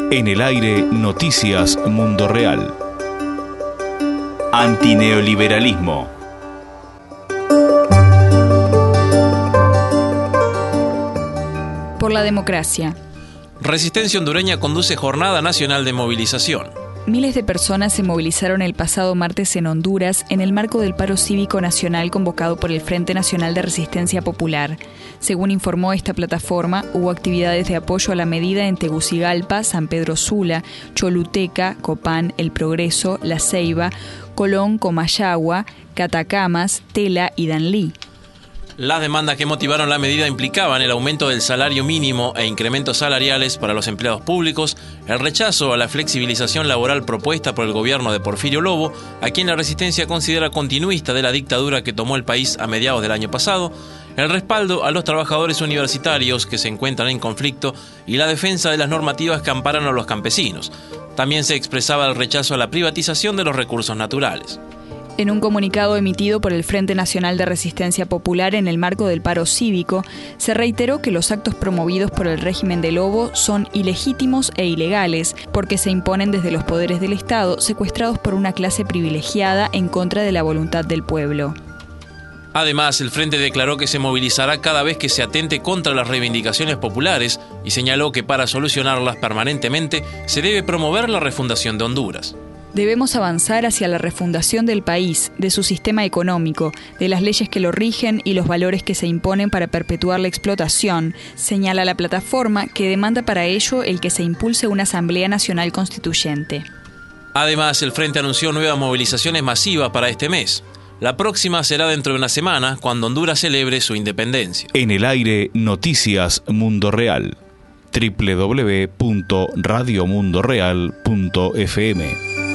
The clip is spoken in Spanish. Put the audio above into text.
En el aire, Noticias Mundo Real. Antineoliberalismo. Por la democracia. Resistencia hondureña conduce jornada nacional de movilización. Miles de personas se movilizaron el pasado martes en Honduras en el marco del paro cívico nacional convocado por el Frente Nacional de Resistencia Popular. Según informó esta plataforma, hubo actividades de apoyo a la medida en Tegucigalpa, San Pedro Sula, Choluteca, Copán, El Progreso, La Ceiba, Colón, Comayagua, Catacamas, Tela y Danlí. Las demandas que motivaron la medida implicaban el aumento del salario mínimo e incrementos salariales para los empleados públicos, el rechazo a la flexibilización laboral propuesta por el gobierno de Porfirio Lobo, a quien la resistencia considera continuista de la dictadura que tomó el país a mediados del año pasado, el respaldo a los trabajadores universitarios que se encuentran en conflicto y la defensa de las normativas que amparan a los campesinos. También se expresaba el rechazo a la privatización de los recursos naturales. En un comunicado emitido por el Frente Nacional de Resistencia Popular en el marco del paro cívico, se reiteró que los actos promovidos por el régimen de Lobo son ilegítimos e ilegales porque se imponen desde los poderes del Estado, secuestrados por una clase privilegiada en contra de la voluntad del pueblo. Además, el Frente declaró que se movilizará cada vez que se atente contra las reivindicaciones populares y señaló que para solucionarlas permanentemente se debe promover la refundación de Honduras. Debemos avanzar hacia la refundación del país, de su sistema económico, de las leyes que lo rigen y los valores que se imponen para perpetuar la explotación, señala la plataforma, que demanda para ello el que se impulse una Asamblea Nacional Constituyente. Además, el Frente anunció nuevas movilizaciones masivas para este mes. La próxima será dentro de una semana, cuando Honduras celebre su independencia. En el aire, Noticias Mundo Real. www.radiomundoreal.fm